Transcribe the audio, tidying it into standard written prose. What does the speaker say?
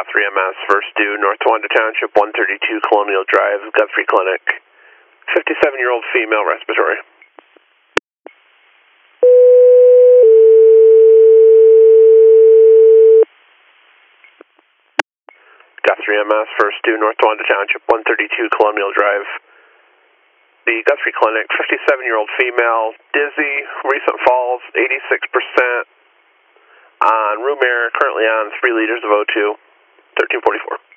Guthrie MS, first due, North Towanda Township, 132 Colonial Drive, Guthrie Clinic. 57-year-old female, respiratory. Guthrie MS, first due, North Towanda Township, 132 Colonial Drive. The Guthrie Clinic, 57-year-old female, dizzy, recent falls, 86% on room air, currently on 3 liters of O2, 1344.